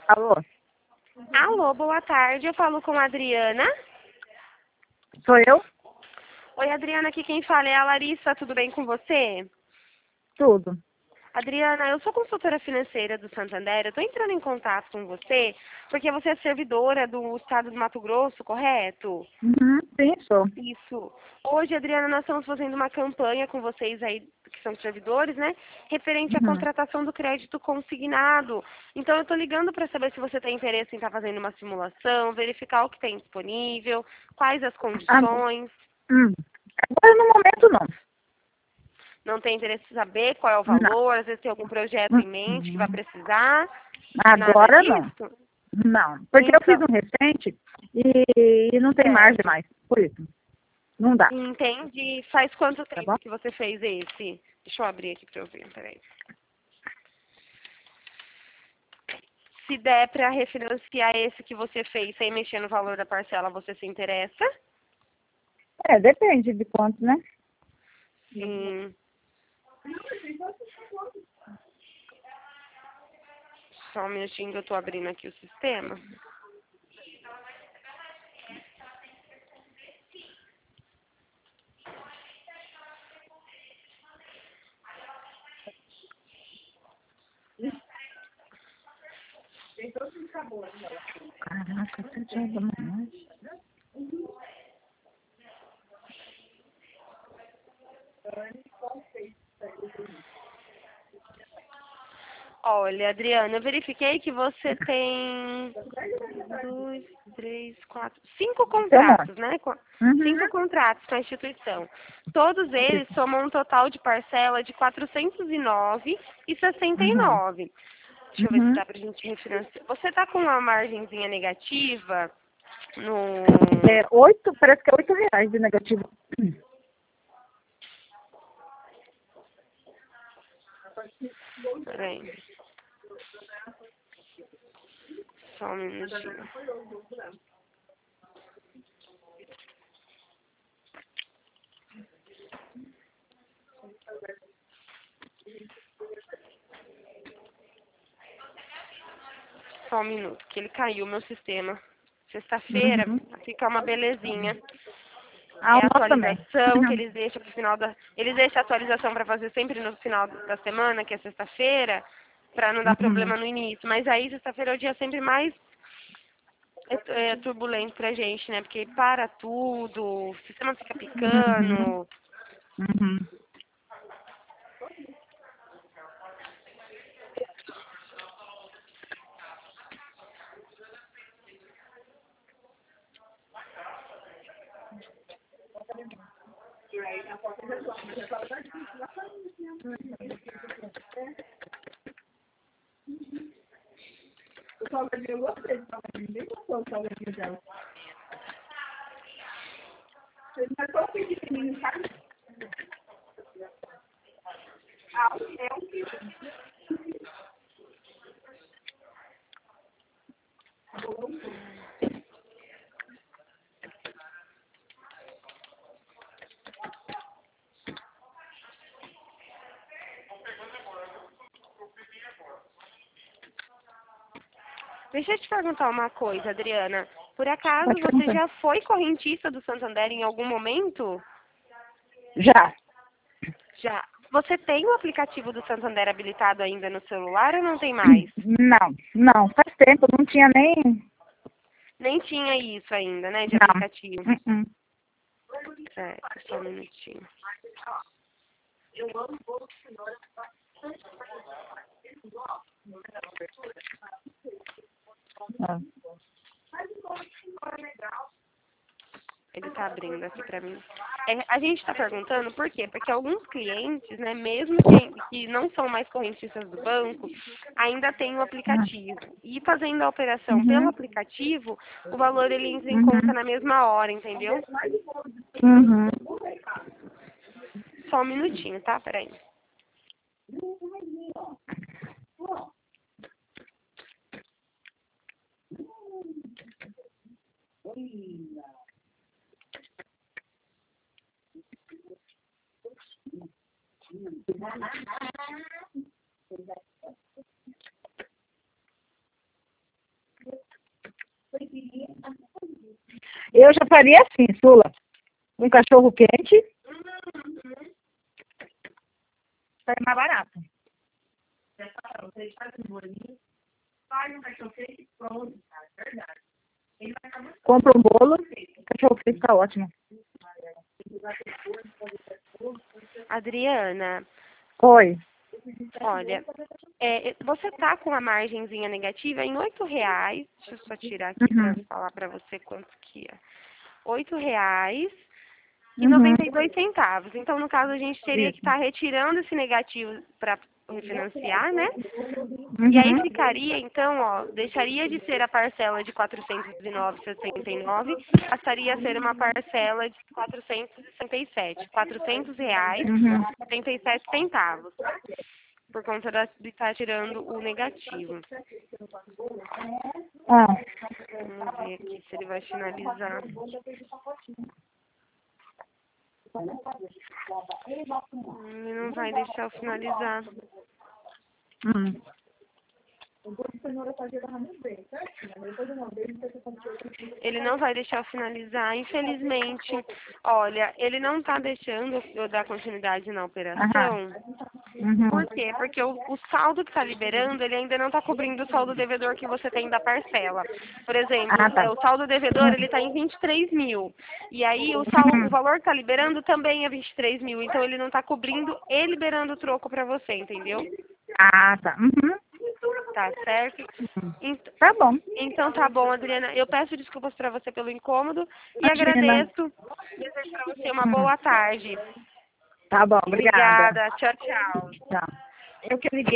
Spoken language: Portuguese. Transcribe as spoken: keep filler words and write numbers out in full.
Alô, Alô, boa tarde. Eu falo com a Adriana. sou eu? Oi, Adriana, aqui quem fala é a Larissa. Tudo bem com você? Tudo. Adriana, eu sou consultora financeira do Santander. Eu estou entrando em contato com você porque você é servidora do estado do Mato Grosso, correto? Uhum, sim, sou. Isso. Hoje, Adriana, nós estamos fazendo uma campanha com vocês aí, que são servidores, né? Referente à Uhum. contratação do crédito consignado. Então, eu estou ligando para saber se você tem interesse em estar fazendo uma simulação, verificar o que tem disponível, quais as Ah, condições. hum. Agora no momento não. Não tem interesse em saber qual é o Não. valor, às vezes tem algum projeto Hum, em mente que vai hum. precisar. Nada Agora não. disso? Não. Porque eu fiz Então, um recente e, e não tem margem certo. mais. Por isso. Não dá. Entende? Faz quanto Tá bom? tempo que você fez esse? Deixa eu abrir aqui para eu ver, peraí. Se der para refinanciar esse que você fez sem mexer no valor da parcela, você se interessa? É, depende de quanto, né? Sim. Só um minutinho que eu tô abrindo aqui o sistema. Caraca, sete horas da manhã. Olha, Adriana, eu verifiquei que você tem dois, três, quatro, cinco Tem um monte. contratos, né? Co- Cinco Uhum. contratos com a instituição. Todos eles Isso. somam um total de parcela de quatrocentos e nove e sessenta e Uhum. nove. Deixa eu ver se Uhum. dá pra gente refinanciar. Você tá com uma margenzinha negativa no... É oito, parece que é oito reais de negativo. Peraí. Só um minutinho. Só um minuto, que ele caiu meu sistema. Sexta-feira Uhum. fica uma belezinha. Ah, É o a nosso também. atualização que eles deixam pro final da. Eles deixam a atualização para fazer sempre no final da semana, que é sexta-feira, para não dar Uhum. problema no início. Mas aí sexta-feira é o dia sempre mais é, é, turbulento pra gente, né? Porque para tudo, o sistema fica Uhum. picando. Uhum. Deixa eu te perguntar uma coisa, Adriana. Por acaso Pode você perguntar. já foi correntista do Santander em algum momento? Já. Já. Você tem o aplicativo do Santander habilitado ainda no celular ou não tem mais? Não, não. Faz tempo, não tinha nem. Nem tinha isso ainda, né, de Não. aplicativo. Uh-uh. Certo, só um minutinho. Ah. Ele tá abrindo aqui pra mim. É, a gente tá perguntando por quê? Porque alguns clientes, né, mesmo que, que não são mais correntistas do banco, ainda tem o aplicativo. E fazendo a operação pelo Uhum. aplicativo, o valor ele entra em conta Uhum. na mesma hora, entendeu? Uhum. Só um minutinho, tá? Peraí. Eu já faria assim, Sula. Um cachorro quente. Sai mais barato. Compra um bolo, cachorro quente fica ótimo. Adriana, Oi. olha, é, você tá com a margenzinha negativa em oito reais. Deixa eu só tirar aqui Uhum. para falar para você quanto que é. Oito reais e Uhum. noventa e dois centavos. Então, no caso, a gente teria que Isso. estar retirando esse negativo para refinanciar, né? Uhum. E aí ficaria, então, ó, deixaria de ser a parcela de quatrocentos e nove reais e sessenta e nove centavos, passaria a ser uma parcela de quatrocentos e sessenta e sete, quatrocentos reais Uhum. e setenta e sete centavos, por conta da- de estar tirando o negativo. Ah. Vamos ver aqui se ele vai finalizar. Hum, Ele não vai deixar eu finalizar. Hum. Ele não vai deixar eu finalizar, infelizmente. Olha, ele não está deixando eu dar continuidade na Aham. operação. Uhum. Por quê? Porque o, o saldo que está liberando, ele ainda não está cobrindo o saldo devedor que você tem da parcela. Por exemplo, Ah, tá. é, o saldo devedor, ele está em vinte e três mil. E aí, o, sal, o Uhum. valor que está liberando também é vinte e três mil. Então, ele não está cobrindo e liberando o troco para você, entendeu? Ah, tá. Uhum. Tá certo? Ent- Tá bom. Então, tá bom, Adriana. Eu peço desculpas para você pelo incômodo e Imagina. agradeço. Desejo para você uma Hum. boa tarde. Tá bom, obrigada. Obrigada. Tchau, tchau. Tchau. Eu que liguei.